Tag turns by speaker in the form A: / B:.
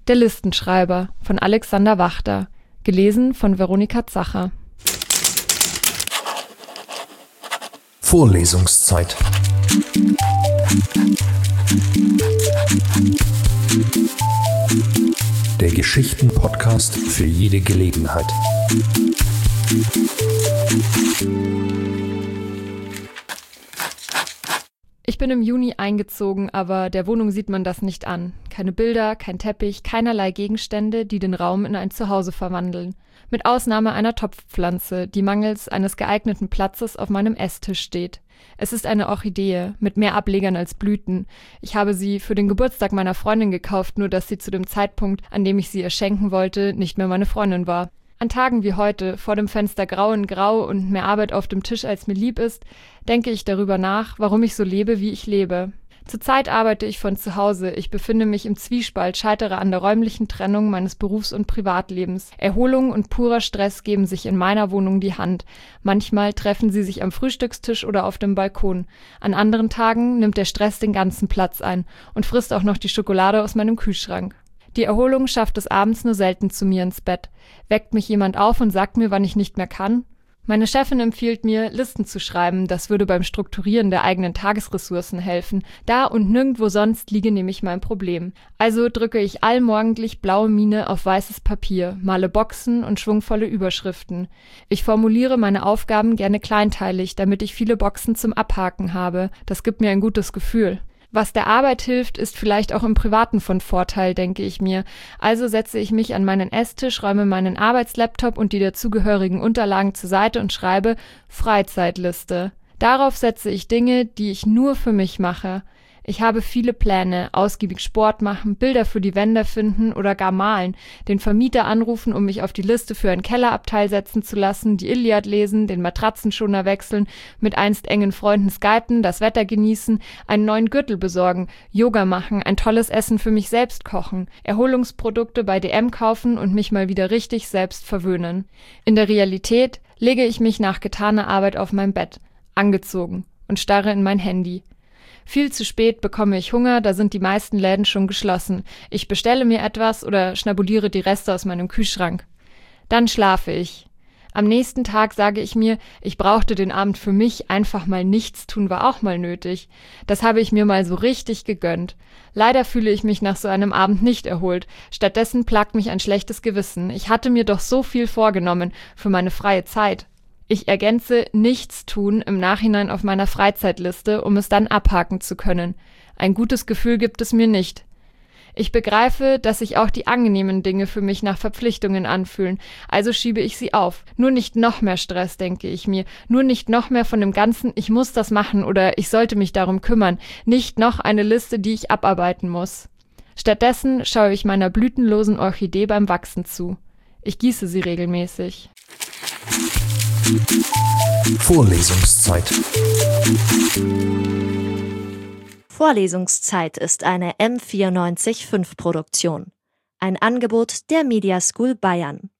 A: Der Listenschreiber von Alexander Wachter, gelesen von Veronika Zacher.
B: Vorlesungszeit. Der Geschichten-Podcast für jede Gelegenheit.
A: Ich bin im Juni eingezogen, aber der Wohnung sieht man das nicht an. Keine Bilder, kein Teppich, keinerlei Gegenstände, die den Raum in ein Zuhause verwandeln. Mit Ausnahme einer Topfpflanze, die mangels eines geeigneten Platzes auf meinem Esstisch steht. Es ist eine Orchidee, mit mehr Ablegern als Blüten. Ich habe sie für den Geburtstag meiner Freundin gekauft, nur dass sie zu dem Zeitpunkt, an dem ich sie ihr schenken wollte, nicht mehr meine Freundin war. An Tagen wie heute, vor dem Fenster grau in grau und mehr Arbeit auf dem Tisch als mir lieb ist, denke ich darüber nach, warum ich so lebe, wie ich lebe. Zurzeit arbeite ich von zu Hause, ich befinde mich im Zwiespalt, scheitere an der räumlichen Trennung meines Berufs- und Privatlebens. Erholung und purer Stress geben sich in meiner Wohnung die Hand. Manchmal treffen sie sich am Frühstückstisch oder auf dem Balkon. An anderen Tagen nimmt der Stress den ganzen Platz ein und frisst auch noch die Schokolade aus meinem Kühlschrank. Die Erholung schafft es abends nur selten zu mir ins Bett. Weckt mich jemand auf und sagt mir, wann ich nicht mehr kann? Meine Chefin empfiehlt mir, Listen zu schreiben, das würde beim Strukturieren der eigenen Tagesressourcen helfen. Da und nirgendwo sonst liege nämlich mein Problem. Also drücke ich allmorgendlich blaue Mine auf weißes Papier, male Boxen und schwungvolle Überschriften. Ich formuliere meine Aufgaben gerne kleinteilig, damit ich viele Boxen zum Abhaken habe. Das gibt mir ein gutes Gefühl. Was der Arbeit hilft, ist vielleicht auch im Privaten von Vorteil, denke ich mir. Also setze ich mich an meinen Esstisch, räume meinen Arbeitslaptop und die dazugehörigen Unterlagen zur Seite und schreibe Freizeitliste. Darauf setze ich Dinge, die ich nur für mich mache. Ich habe viele Pläne, ausgiebig Sport machen, Bilder für die Wände finden oder gar malen, den Vermieter anrufen, um mich auf die Liste für ein Kellerabteil setzen zu lassen, die Iliad lesen, den Matratzenschoner wechseln, mit einst engen Freunden skypen, das Wetter genießen, einen neuen Gürtel besorgen, Yoga machen, ein tolles Essen für mich selbst kochen, Erholungsprodukte bei DM kaufen und mich mal wieder richtig selbst verwöhnen. In der Realität lege ich mich nach getaner Arbeit auf mein Bett, angezogen, und starre in mein Handy. Viel zu spät bekomme ich Hunger, da sind die meisten Läden schon geschlossen. Ich bestelle mir etwas oder schnabuliere die Reste aus meinem Kühlschrank. Dann schlafe ich. Am nächsten Tag sage ich mir, ich brauchte den Abend für mich, einfach mal nichts tun war auch mal nötig. Das habe ich mir mal so richtig gegönnt. Leider fühle ich mich nach so einem Abend nicht erholt. Stattdessen plagt mich ein schlechtes Gewissen. Ich hatte mir doch so viel vorgenommen für meine freie Zeit. Ich ergänze nichts tun im Nachhinein auf meiner Freizeitliste, um es dann abhaken zu können. Ein gutes Gefühl gibt es mir nicht. Ich begreife, dass sich auch die angenehmen Dinge für mich nach Verpflichtungen anfühlen, also schiebe ich sie auf. Nur nicht noch mehr Stress, denke ich mir, nur nicht noch mehr von dem ganzen Ich muss das machen oder ich sollte mich darum kümmern, nicht noch eine Liste, die ich abarbeiten muss. Stattdessen schaue ich meiner blütenlosen Orchidee beim Wachsen zu. Ich gieße sie regelmäßig.
B: Vorlesungszeit.
C: Vorlesungszeit ist eine M94.5 Produktion. Ein Angebot der Media School Bayern.